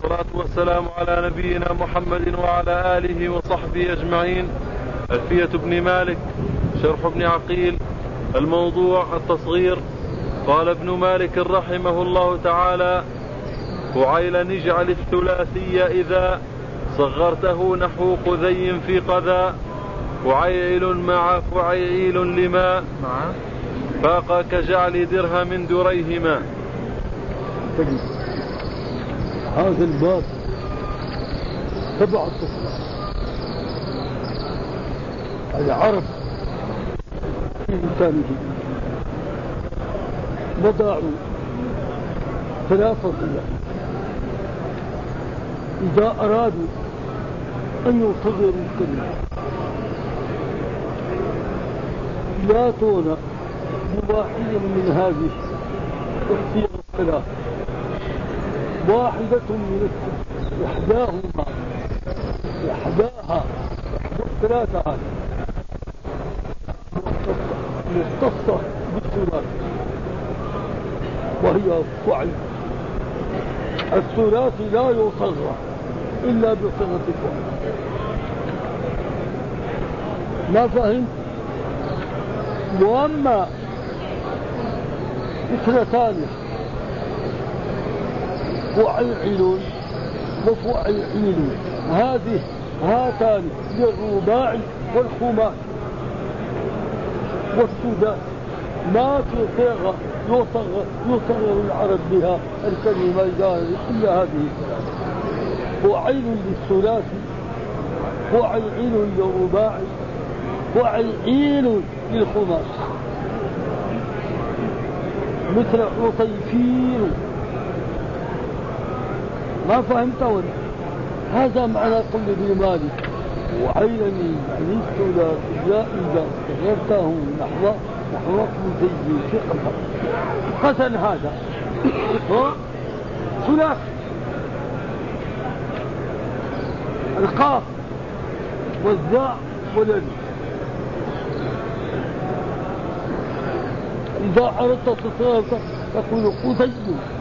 والصلاة والسلام على نبينا محمد وعلى آله وصحبه أجمعين. ألفية ابن مالك شرح ابن عقيل. الموضوع التصغير. قال ابن مالك رحمه الله تعالى: فعيلا اجعل الثلاثي إذا صغرته نحو قذي في قذا، فعيل مع فعيل لما فاق كجعل درهم دريهما. هذا الباب تبع التصغير. العرب في لسانه وضعوا ثلاثة صيغ إذا أرادوا أن يصغروا الكلمة، يأتون بواحد من هذه الصيغ الثلاث، واحدة من إحداها الثلاثة هذه مختصة بالثلاث، وهي فعل. الثلاثي لا يصغر إلا بصيغة الفعل. ما فهمت؟ وأما اثنتان فعيل وفعيل، هاتان للرباع والخماس والسداس، ما في صيغة يصغر العرب بها الكلمة إلا هذه الثلاث: فعيل للثلاثي، فعيل للرباع، فعيل للخماس. مثل عطيفين. ما فهمت ولا؟ هذا معنى قول ابن مالك: وعيلا يعني الثلاثي إذا صغرته نحو قذي في قذا. قذا هذا ثلاثي، القاف والذاء والالف. إذا أردت تصغيره تقول قذي،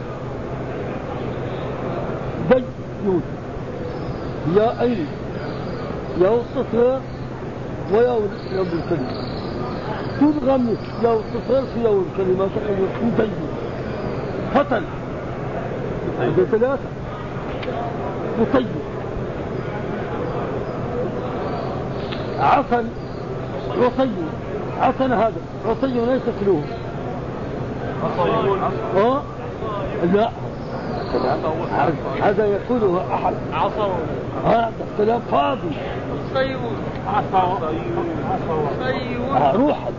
ديون، يا أين يا التصغير ويا الكلمة، تنغمس يا التصغير في يا الكلمة تقول قذي. فتن هذا ثلاثة، قطي، عسل، عصي. عسل هذا عصي ليس كلوه. لا، هذا يقوله أحد. هذا الكلام فاضي. روح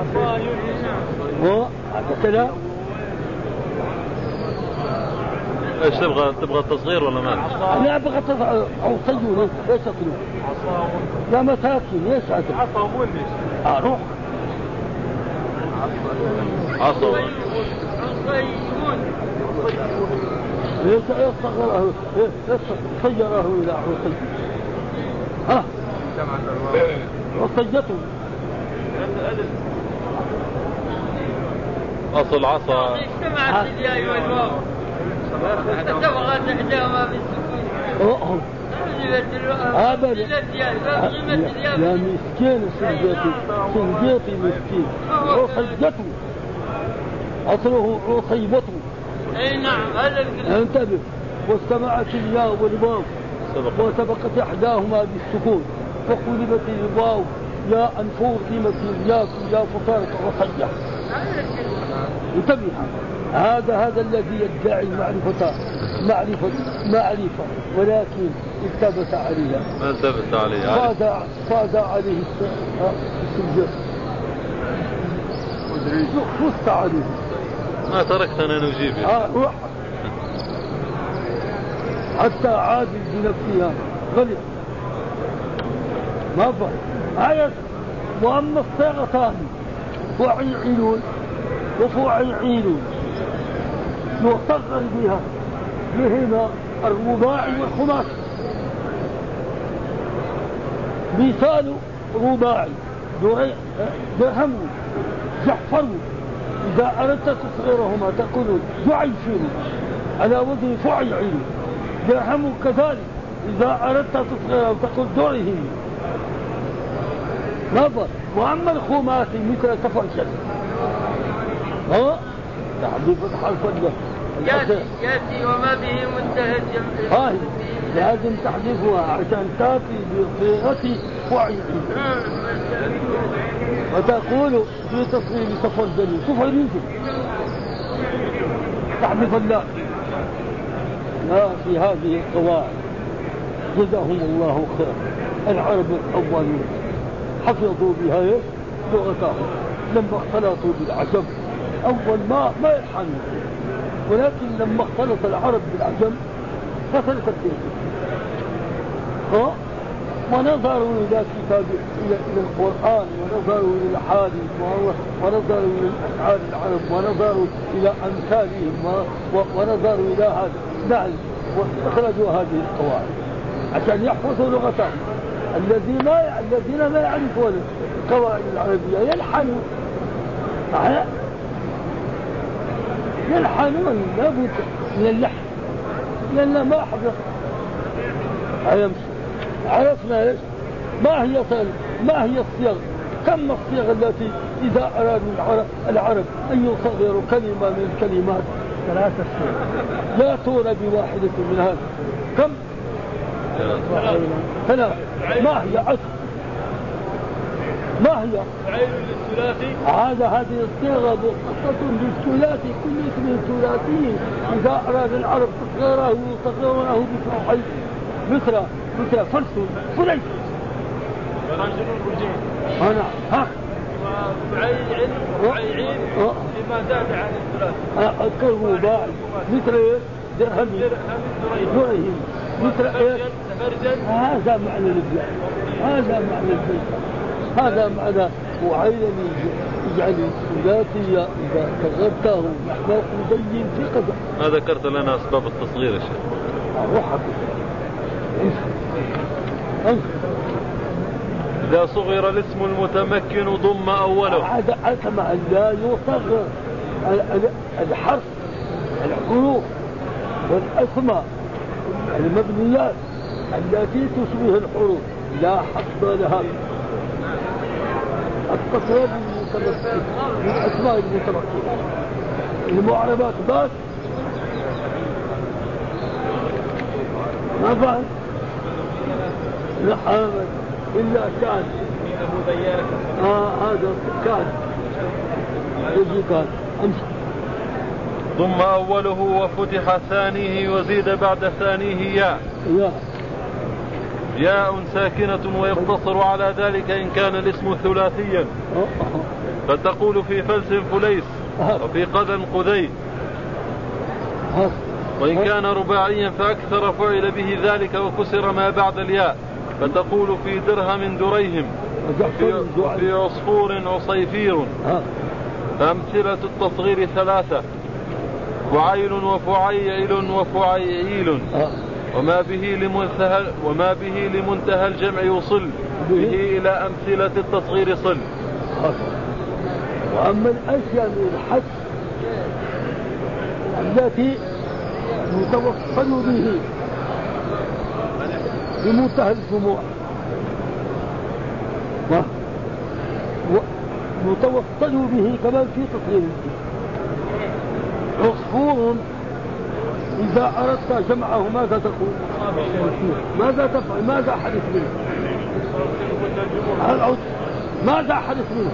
هذا كلام. ايش تبغى التصغير ولا ما؟ لا ابغى تصغير. عصي ليس كلوه. يا مساكين ليش هذا؟ روح عصوا. ليس يصغره، صيره إلى عصي. عصيته أصل عصا. اجتمعت الياء والواو فتبغى تحداهما بالسكون. يا مسكين سنجيتي مسكين. عصيته أصله عصيبته. اي نعم هذا انتبه. واجتمعت الياء والواو وسبقت احداهما بالسكون فقلبت الواو ياء فوقمت الياء فصارت عصية. انتبه. هذا الذي يدعي معرفة ولكن التبت عليها. ما التبت عليها؟ فاد عليه السجاد. خص عليه. ما تركتنا نجيب. روح حتى عاد بنفسها غلط. ما فعل عيس. وأما الصيغتان فعيل وفعيل يصغر بهما الرباعي والخماس. مثال رباعي: درهم، جعفر. إذا أردت تصغيرهما تقول جعفر على وزن فعيل، درهم كذلك إذا أردت تصغيره تقول درهم نظر. وأما الخماسي مثل تفرشل تحذيف الحرف يأتي وما به منتهى الجمع لازم تحذفها عشان تأتي بصيغة فعل. وتقول في تصغير تفضلي تفضلي تحذف الله. لا في هذه القواعد جزاهم الله خير. العرب الأولين حفظوا بها لغتهم لما اختلطوا بالعجم. أول ما يلحنوا، ولكن لما اختلط العرب بالعجم كثرت التلك ونظروا إلى كتاب إلى القرآن، ونظروا إلى الحادث، ونظروا إلى أفعال العرب، ونظروا إلى أمثالهم، ونظروا إلى هذا نعم، واستخرجوا هذه القواعد عشان يحفظوا لغتهم. الذين ما يعرفون القواعد العربية يلحنون لابد من اللحن لأن ما حفظ. عرفنا ايش؟ ما هي الصيغ؟ كم الصيغ التي إذا أراد العرب أن يصغروا كلمة من الكلمات 3 صيغ لا تورى بواحدة من هذا. كم؟ 3. ما هي عشر؟ ما هي؟ عين للثلاثي. هذه الصيغة مختصة بالثلاثي. كل اسم ثلاثي إذا أراد العرب تصغيره يصغرونه بفعل مثل فرس فليس. أنا وعين لما زاد عن الثلاثي. أذكره باعي مثل درهم مثل هذا معنى البيع. هذا معنى وعين يجعل الثلاثي إذا صغرته نحو مبين في قدر. ما ذكرت لنا أسباب التصغير يا شيخ؟ إذا صغر الاسم المتمكن ضم أوله. هذا كما لا يصغر الحرف الحروف والأسماء المبنيات التي تشبه الحروف لا حصر لها. التصغير من أسماء المتمكنة المعربات بس ما فهم محمد إلا كان هذا كان يجي كان ثم أوله وفتح ثانيه وزيد بعد ثانيه ياء ساكنة ويقتصر على ذلك إن كان الاسم ثلاثيا فتقول في فلس فليس وفي قدم قدي. وإن كان رباعيا فأكثر فعل به ذلك وكسر ما بعد الياء فتقول في درهم دريهم وفي عصفور عصيفير. فأمثلة التصغير 3: فعيل وفعيل وفعيل. وما به لمنتهى الجمع يصل به إلى أمثلة التصغير صل. وأما الأشياء من الحد التي يتوصل به بمنتهى الجموع ويتوصل به كمان في تصغير عصفور إذا أردت جمعه ماذا تقول؟ ماذا تفعل؟ ماذا حدث منه؟ ماذا حدث منه؟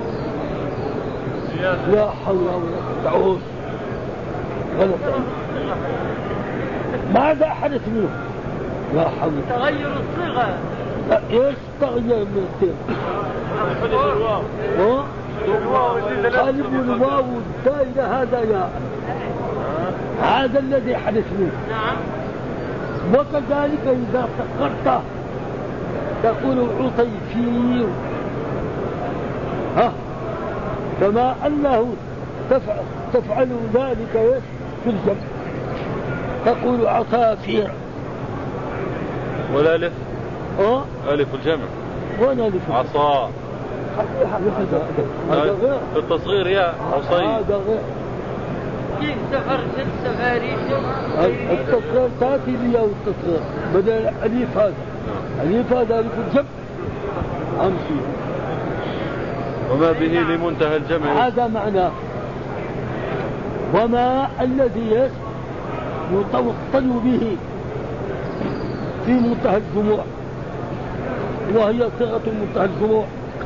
لا حول ولا قوة تعوز غلط. ماذا حدث منه؟ لا حول. تغير الصيغة. ايش تغير من الصيغة؟ قلب الواو الدائرة هذا يا هذا الذي حدث منه. نعم. وكذلك إذا صغرته تقول عطيفير كما أنه تفعل ذلك في الجمع تقول عصافير. ولا ألف ألف الجمع ولا ألف عصا. هذا غير في التصغير يا عصي. هذا غير يجيك سفاريج التصغير تأتي لي التصغير بدل الأليف هذا. الأليف هذا أليف الجمع أمشي. وما به لمنتهى الجمع هذا معناه. وما الذي يتوصل به في منتهى الجموع، وهي صيغة منتهى الجموع،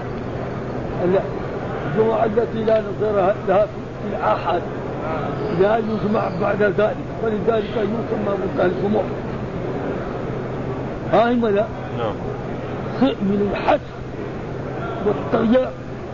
الجموع التي لا نظير لها في الآحاد، لا يجمع بعد ذلك، فلذلك يسمى منتهى الجموع. هاي ولا نعم. من الحث والترياء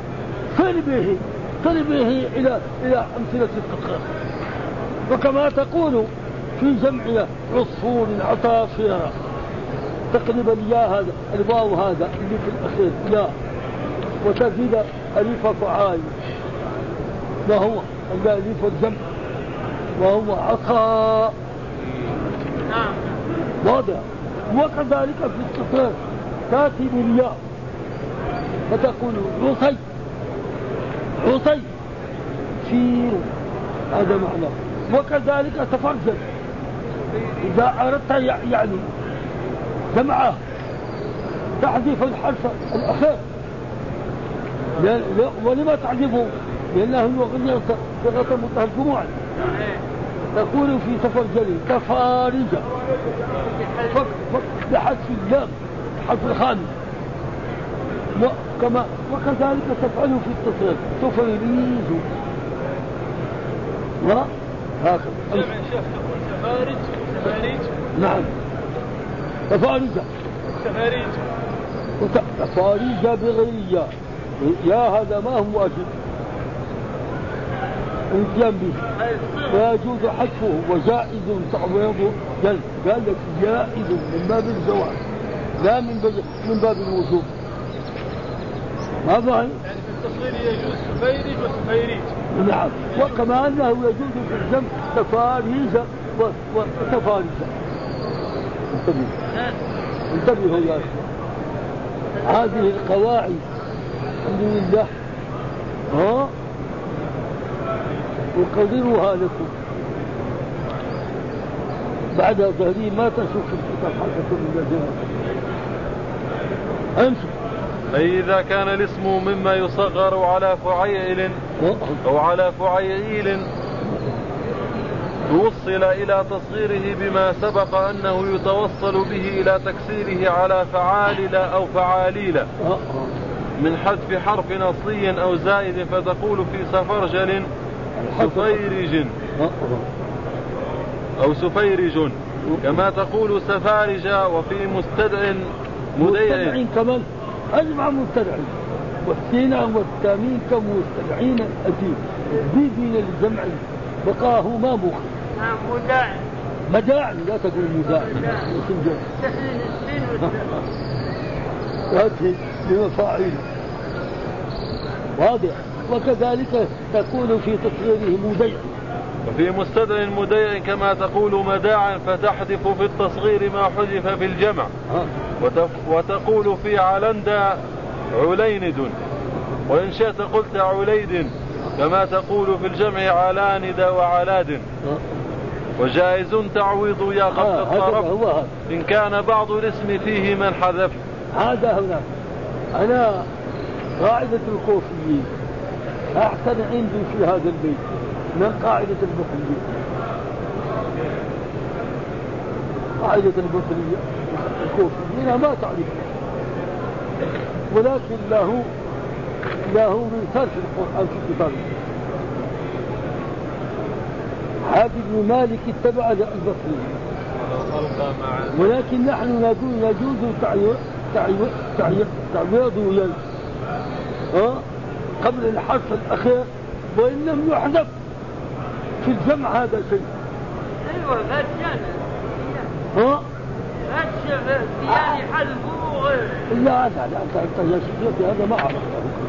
صل به إلى أمثلة التقرير. وكما تقول في جمعية عصفور عصافير، تقلب الياء هذا الواو هذا اللي في الأخير يا، وتزيد أليف فعال، وهو أليف الجمع، وهو عصا. نعم واضح. وكذلك في التقرير تأتي بالياء فتقول عصي سير، هذا معنى. وكذلك تفرجل إذا أردت يعني جمعه تحذف الحرف الأخير. ولما تحذفه؟ لأنه يغني صيغة منتهى الجموع. تقول في تفرجل تفارج بحذف اللام حرف الخامس. وكذلك تفعل في التصريف تفريج. وهكذا سفاريج. نعم تفارج بغير يا هذا ما هو واجب الاتيان به، ويجوز حذفه وجائز تعويضه. قال لك جائز من باب الزواج لا من باب الوجوب. ما ظاهر؟ يعني في التصغير يجوز سفيرج وسفيريج. نعم. وكما أنه يجوز في الجمع تفاريج وتفاريج. انتبهوا يا أخي، هذه القواعد الحمد لله أقررها لكم بعد ظهري ما تشوف الكتاب حقكم من الجنة. أمشي. أي إذا كان الاسم مما يصغر على فعيل أو على فعيل توصل إلى تصغيره بما سبق أنه يتوصل به إلى تكسيره على فعالل أو فعاليل من حذف حرف أصلي أو زائد، فتقول في سفرجل سفيرج أو سفيرج، كما تقول سفارج. وفي مستدع مديع كمان أجمع مستدع، والسين والتامين كمستدعين الأديب بين الجمع بقاه ما مخ. مداع لا تقول مداع تأتي بمفاعيل. واضح. وكذلك تقول في تصغيره مديع. وفي مستدع مديع كما تقول مداعا، فتحذف في التصغير ما حذف في الجمع. وتقول في علندا عليند، وإن شئت قلت عليد، كما تقول في الجمع علاند وعلاد. وجائز تعويض يا قد الطرف إن كان بعض الاسم فيه من حذف. هذا هناك أنا قاعدة الكوفيين أحسن عندي في هذا البيت من قاعدة البخارية. قاعدة البخارية الكوفيين ما تعرف، ولكن له مثال في القرآن في كتابه. حاتم بن مالك اتبع البصري، ولكن نحن نقول يجوز تعويضه قبل الحرف الأخير وإن لم يحذف في الجمع هذا شيء. أيوة يعني حذفه غير. لا أنت يا شيخ هذا ما أعرف.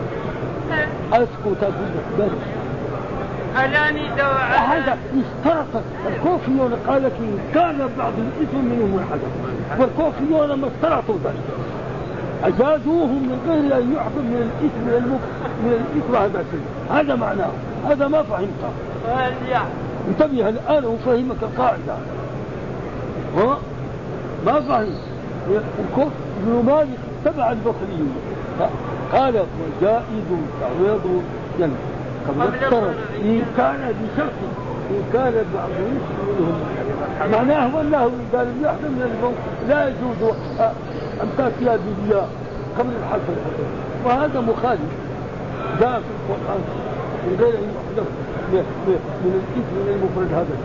أسكت بس. ألاني دواء. هذا اشترط الكوفيون قال لك كان بعض الاسم منهم الحذف، والكوفيون ما اشترطوا ذلك، أجازوه من غير أن يحكم من الاسم هذا شيء. هذا معناه، هذا ما فهمته. انتبه الآن وفهمك القاعدة. ها ما فهم. ابن مالك تبع البصري قال وجائز تعويض يعني قبل الطرف إن كان بشرط إن كان بعض منهم معناه والله قال يحرم من الموت لا يجوز أن تأتي بالله قبل الحصر، وهذا مخالف جاء في القرآن من غير أن يحدث من الإثم من المفرد هذا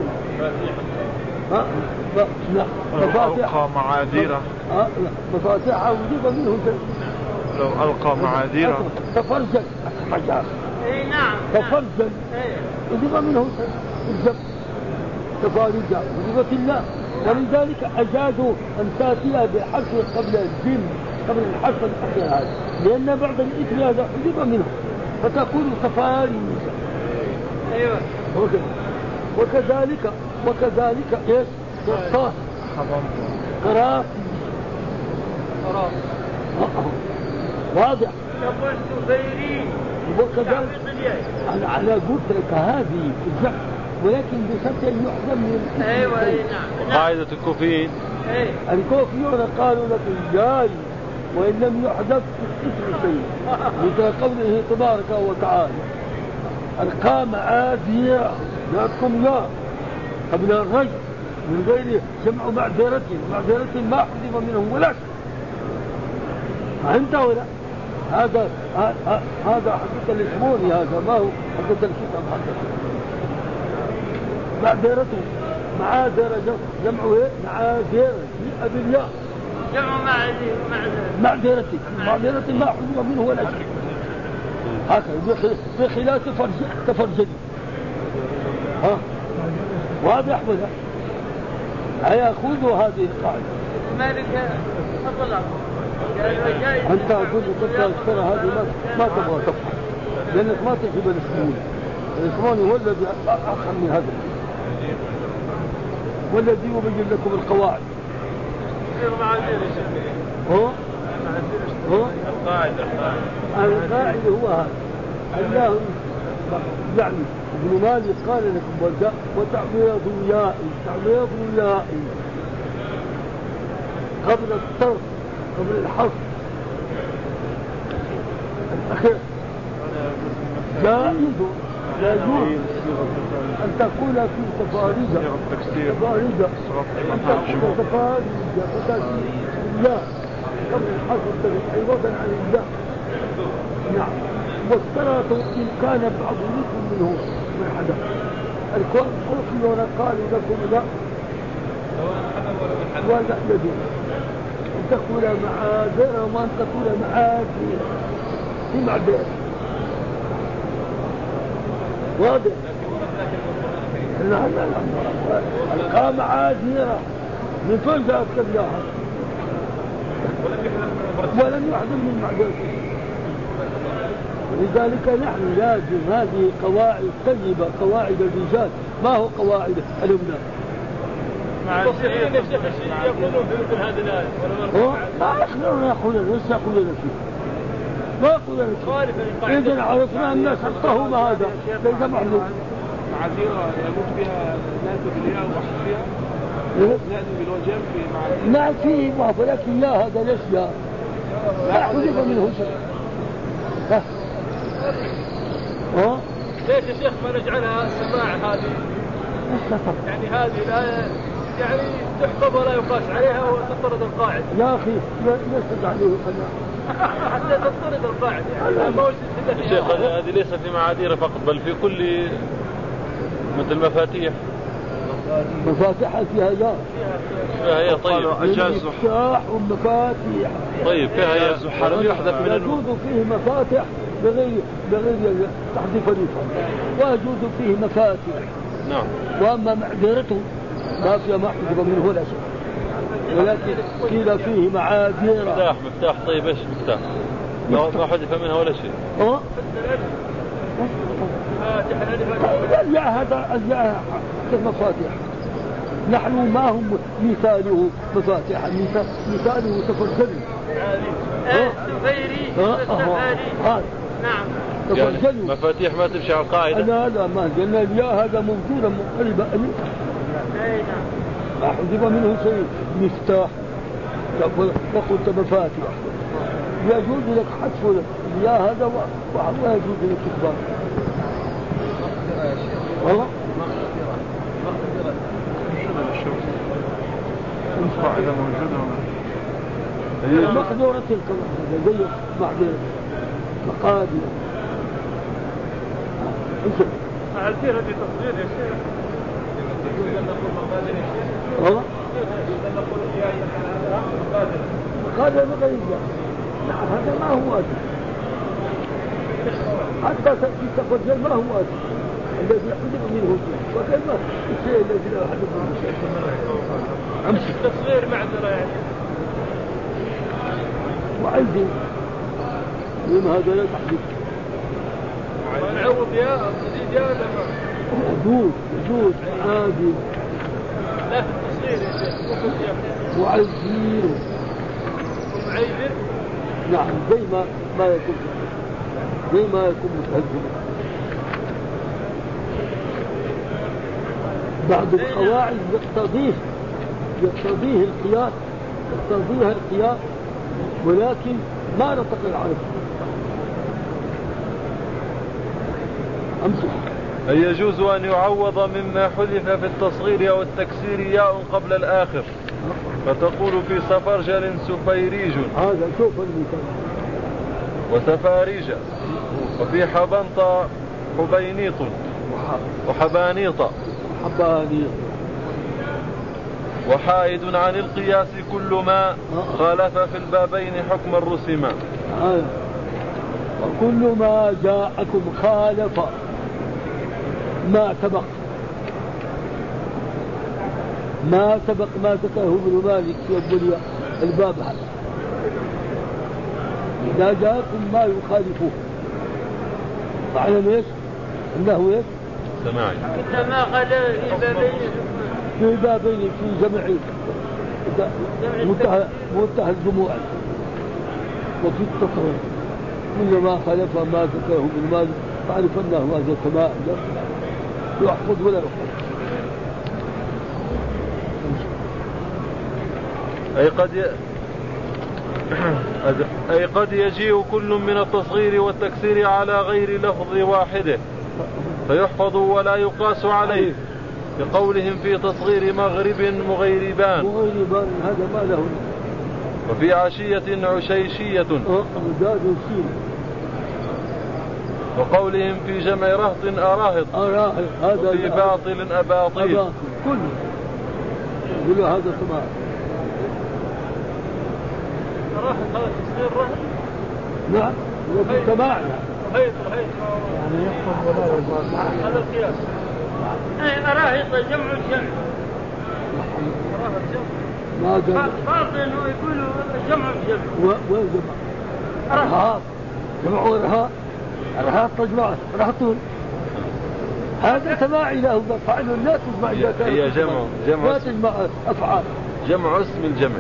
ألقى معاذيره مفاتيح وجب منه لو ألقى معاذيره تفرجل مجال نعم تفرجل وجب منه الجب تفارجا وجبت الله، ولذلك أجازوا أن تأتي بحرف قبل الجيم قبل الحرف الأخير هذا، لأن بعد الإثم هذا وجب منه فتكون تفارجا. أيوة وكذلك ايش؟ قراف قراف واضح. يقول سفيري وكذلك على قلت لك هذه في الجمع ولكن بشرط ان يحزم من ايوه نعم. قاعدة الكوفيين الكوفيون قالوا لك الجاي وان لم يحدث اسم شيء مثل قوله تبارك وتعالى القى معاذير جاءتكم يا قبل الرجل من غير جمع معذرة ما حذف منهم ولا شيء. فهمت ولا؟ هذا حقيقة الإسموني، هذا ما هو حقيقة الكتاب حقيقة معذرته معاذرة جمعه ايه؟ معاذرة بالياء جمع معذرة ما حذف منه ولا شيء. هكذا بخلاف تفرجل. ها واضح ولا؟ هياخذوا هذه القاعدة. مالك أطلع أنت أقول لك ترى هذه ما تبغى تفهم لأنك ما تجيب الإسلامي. الإسلامي هو الذي أخر من هذا والذي يبين لكم القواعد. القاعدة هو هذا الله يعني ابن مالك قال لكم وتعويض ياء قبل الطرف قبل الحرف الأخير جائز لا يجوز أن تقول في تفاريجة أن تقول تفاريجة فتأتي الله قبل الحرف عوضا عن الله. نعم. واشترطوا إن كان بعض منهم من حدث الكوفيون قالوا لكم لا ولا يجوز أن تقول معاذير وأن تقول معاذير في معذير. واضح؟ لا ألقى معاذير من فين جاءت كبيرها ولم يحضر من معذير. لذلك نحن لازم هذه قواعد طيبة قواعد الرجال ما هو قواعد الأبناء. المصريين يا شيخ يقولون بمثل هذه الآية ما يقولون ليش يقولون فيه ما يقولون فيه. إذن عرفنا أن سقطهم هذا ليس معلوم. معاذير يموت بها ناس بالياء وحش فيها ناس بالوجه في معاذير ما فيه ما ولكن يا هذا ليش يا لا حذف منه شيء. ليش يا شيخ ما نجعلها السماع هذه يعني هذه الآية يعني تحفظ ولا يقاس عليها وتطرد القاعدة يا أخي ليش تجعله قناة حتى تطرد القاعدة يعني شيخ هذه ليس في معاذير فقط بل في كل مثل مفاتيح فيها يا فيها يا طيب مفتاح ومفاتيح طيب فيها يا ولم يحذف من يجوز فيه مفاتيح بغير تحذيف اليسار ويجوز فيه مفاتيح. نعم. واما معذرته ما فيها ما حذف منه ولا شيء ولكن قيل فيه معاذير. مفتاح طيب ايش مفتاح؟ ما حذف منها ولا شيء. الياء هذا الياء كالمفاتيح. نحن ما هم مثاله مفاتيح مثاله تفرجل السفيري والسفاري. نعم تفضلوا. مفاتيح ما تمشي على القاعدة. أنا لا ما قلنا الياء هذا موجودة مقلبة ألف ما حذف منه شيء. مفتاح فقلت مفاتيح يجوز لك حذف الياء هذا ولا يجوز لك إثبات. والله القاعدة موجودة. مقدورة القواعد زي بعد مقادير. أعطيه هذه تصغير يا شيخ. والله هذا مغير هذا ما هو أدل حتى في تفضل ما هو أدل الذي يحدث منه وكما الشيء الذي لا يحدث منه شيء التصغير معذرة يعني وعندي لما هذا لا تحدث ونعوض يا نزيد يا يجوز عادي لا في التصغير يا شيخ وعزير ومعيذر. نعم زي ما يكون متهجم. بعض القواعد يقتضيه القياس يقتضيها القياس ولكن ما نطق العرب. أمسك هل يجوز أن يعوض مما حذف في التصغير أو التكسير ياء قبل الآخر فتقول في سفرجل سفيريج هذا شوف المثال وسفاريج وفي حبنط حبينيط وحبانيط وحائد عن القياس كل ما خالف في البابين حكم الرسما. وكل ما جاءكم خالف ما سبق ما ذكره ابن مالك في أول الباب هذا. إذا جاءكم ما يخالفه فاعلم ايش انه ايش سماعي كما قال في بابين في جمع منتهى الجموع وفي التصرف كل ما خالف ما ذكره ابن مالك فاعرف انه هذا سماع يحفظ ولا يحفظ. أي قد يجيء كل من التصغير والتكسير على غير لفظ واحده فيحفظ ولا يقاس عليه بقولهم في تصغير مغرب مغيربان هذا ما له. وفي عشية عشيشية وقولهم في جمع رهط أراهط وفي باطل أباطيل كله يقول هذا سماع. راحت هذا تصغير رهط. نعم وفي سماع رهيط يعني يحفظ ولا يقاس هذا القياس. أراهط جمع الجمع أراهط جمع ما باطل ويقولوا جمع الجمع وين جمع أرهاط جمعوا أرهاط تجمع رهطون هذا سماعي له فعل لا تجمع إذا كان هي جمع لا تجمع أفعال جمع اسم الجمع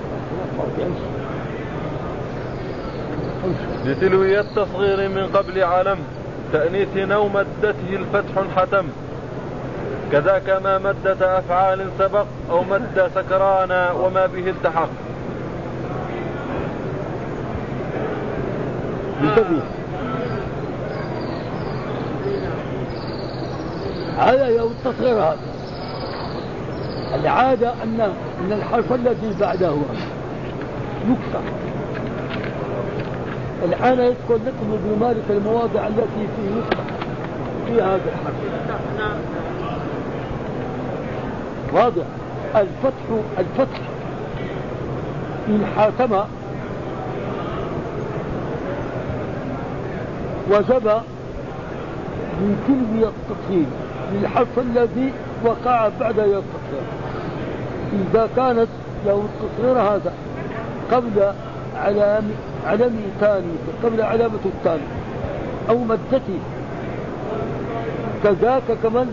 لتلوية التصغير من قبل علم تأنيث نو مدته الفتح حتم كذاك ما مدة أفعال سبق أو مد سكرانا وما به التحق. هذا يوم التصغير هذا العادة أن الحرف الذي بعده يكسر. الآن يذكر لكم ابن مالك المواضع التي فيه يكسر في هذا الحرف واضح. الفتح إن حاتم وجب من كلمة التصغير للحرف الذي وقع بعد التصغير. إذا كانت لو التصغير هذا قبل علامة ثاني قبل علامة الثاني أو مدته كذاك كمان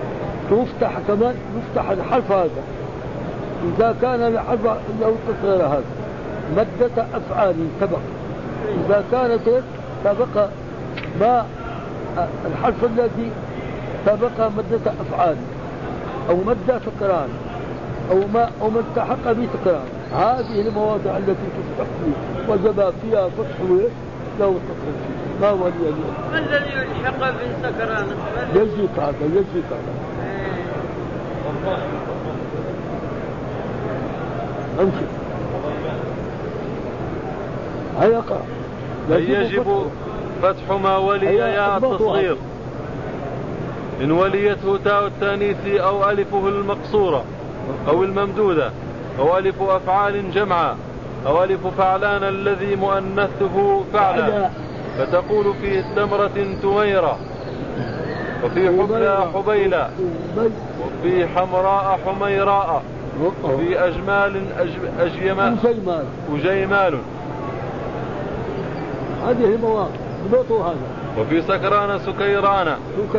يفتح الحرف هذا. إذا كان الحرف له التصغير هذا مدة أفعال سبق. إذا كانت سبق ما الحرف الذي سبق مدة أفعال أو مدة سكران أو ما التحق بسكران، هذه المواضع التي تفتح فيه وجب فيها فتح لو تقرأ ما ولي اليوم. ما الذي يلحق بسكران؟ يجيك هذا أمشي هيا قرأ. يجب فتح ما ولي ياء التصغير إن وليته تاء التانيث أو ألفه المقصورة أو الممدودة أو ألف أفعال جمعا أو ألف فعلان الذي مؤنثه فعلا، فتقول في تمرة تميرة، وفي حبلى حبيلة، وفي حمراء حميراء، وفي أجمال أجيمال. هذه المواقع بضوطوا هذا. وفي سكران سكيران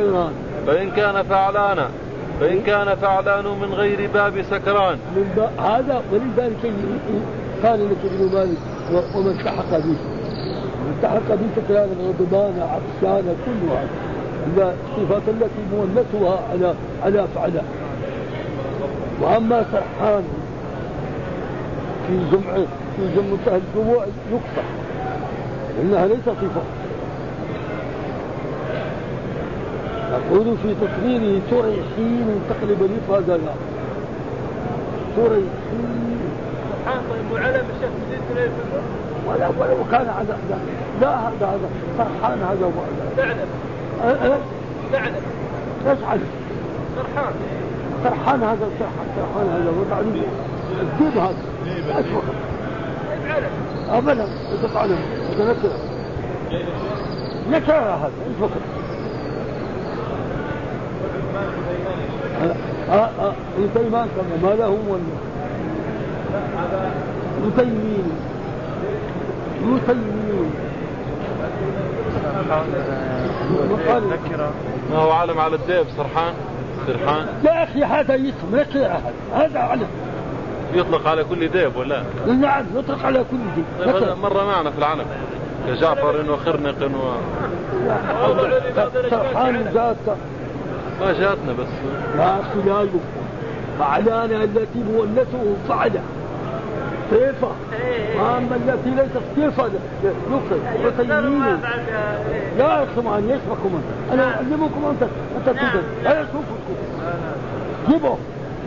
فإن كان فعلان من غير باب سكران هذا. ولذلك قال لك ابن مالك ومن التحق به سكران غضبان عطشان كل هذا الصفات التي مؤنثها على فعلان. وأما سرحان في جمع منتهى الجموع يكسر إنها ليس صفة. يقول في تصويره تريحين تقلب لف هذا لا تريحين وعلم الشيخ تزيد ولو كان هذا لا هذا سرحان هذا ثعلب ايش علم سرحان هذا وتعليم الدين هذا ايش وقت أبدا تتعلم نكرة هذا ايش وقت يتيمان كما ما لهم يتيمين ما هو علم على الديب سرحان يا أخي هذا اسم نكرة هذا علم يطلق على كل ديب ولا؟ نعم يطلق على كل ديب. مرة معنا في العلم كجعفر وخرنق سرحان جاتك ما جاتنا بس يا أخي لا يبقى فعلانا التي مؤنثه فعلا صفة، أما التي ليست صفة يكسر وتيمين. لا يا أخي معي يسمعكم أنا أعلمكم أنت تدرس لا يشوفكم جيبوا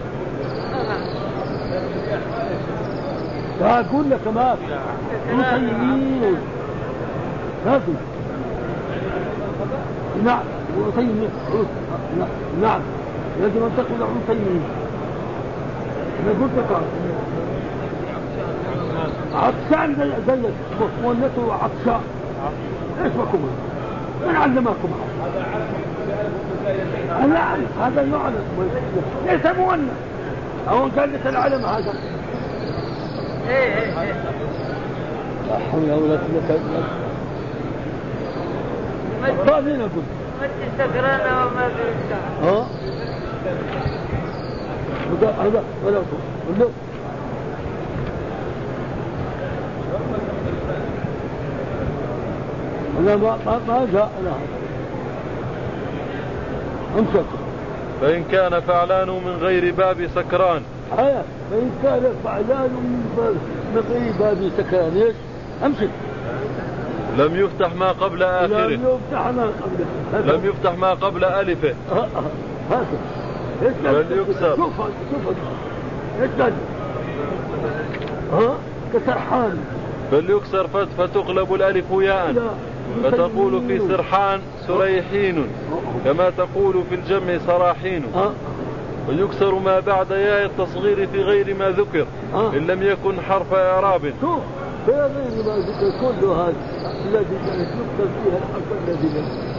لا أقول لك ما وتيمين هذه نعم وتيمين نعم يجب أن تقول عتيمين. أنا قلت لك عطشان زي مؤنثه عطشان ايش بكم من علمكم نعم هذا يعلم ليس مؤنث او قال لك العلم هذا لا حول ولا قوة الا بالله. طالين اقول متى سكرانه وما في هذا ولا قول أنا ما جاء لها أمسك. فإن كان فعلان من غير باب سكران فإن كان فعلان من غير باب سكران ايش أمسك. لم يفتح ما قبل آخره لم يفتح ما قبل ألفه بل يكسر شوف ايش قال كسرحان بل يكسر فتقلب الألف ياء فتقول في سرحان سريحين كما تقول في الجمع سراحين. ويكسر ما بعد ياء التصغير في غير ما ذكر إن لم يكن حرف إعراب. شوف في غير ما ذكر كل هذا الذي يكسر فيها الحرف الذي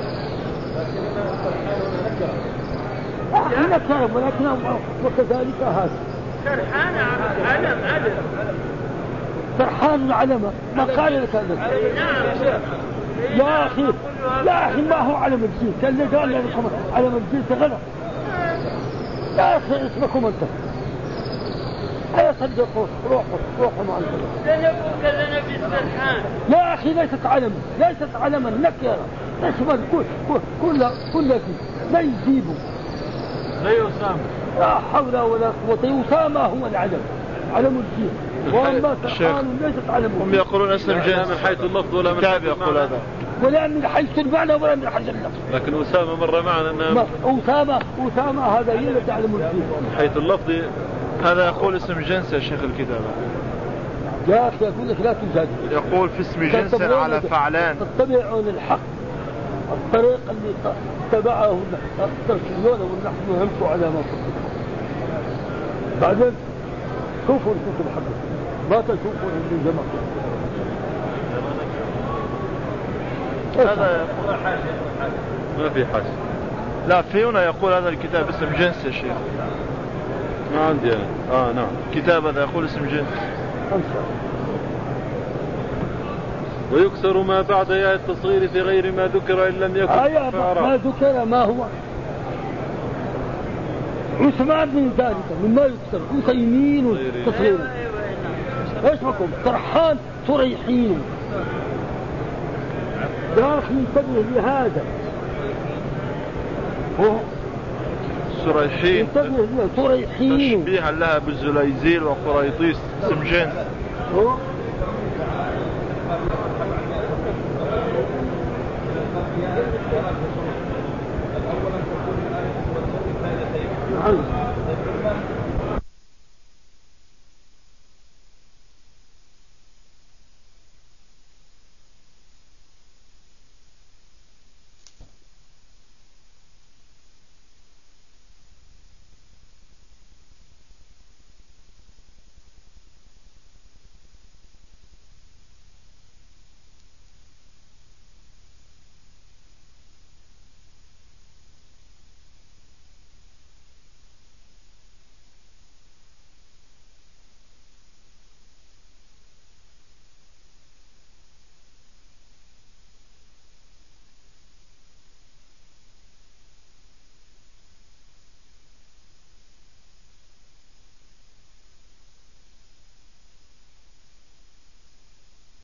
نكر ولكن وكذلك هذا سرحان علم سرحان علم ما قال لك هذا يا أخي ما هو علم الجنس اللي قال لكم علم الجنس غلط يا أخي اسمكم أنت لا يصدقوا. روحوا مع الفلوس. ذنبك ذنب السرحان. يا أخي ليست علما نكرة تشمل كل شيء. لا يجيبوا زي أسامة. لا حول ولا قوة. أسامة هو العلم، علم الدين. وأما سرحان ليست علم. هم يقولون اسم جنس من حيث اللفظ ولا من الكتاب حيث يقول المعنى. هذا. ولا من حيث المعنى ولا من حيث اللفظ. لكن أسامة مر معنا أنه أسامة هذا هي تعلم الدين. من حيث اللفظ. هذا يقول اسم جنس يا شيخ الكتابة. يا أخي يقول لك لا تجادل. يقول في اسم جنس على فعلان. تتبعون الحق الطريق اللي اتبعه التركيون ونحن نمشي على ما قلت. بعدين شوفوا الكتب حقكم ما تشوفوا اللي جمعكم. هذا ما في حاجة. لا في هنا يقول هذا الكتاب اسم جنس يا شيخ. ما عندي أنا. نعم. كتاب هذا يقول اسم جنس. ويكسر ما بعد ياء التصغير في غير ما ذكر إن لم يكن ما ذكر. ما هو عثمان من ذلك مما يكسر. عثيمين والتصغير. ايش بكم سرحان صريحين. يا أخي انتبه لهذا. سريحين صريحين تشبيها لها بالزليزيل وقريطيس اسم جنس. نعم.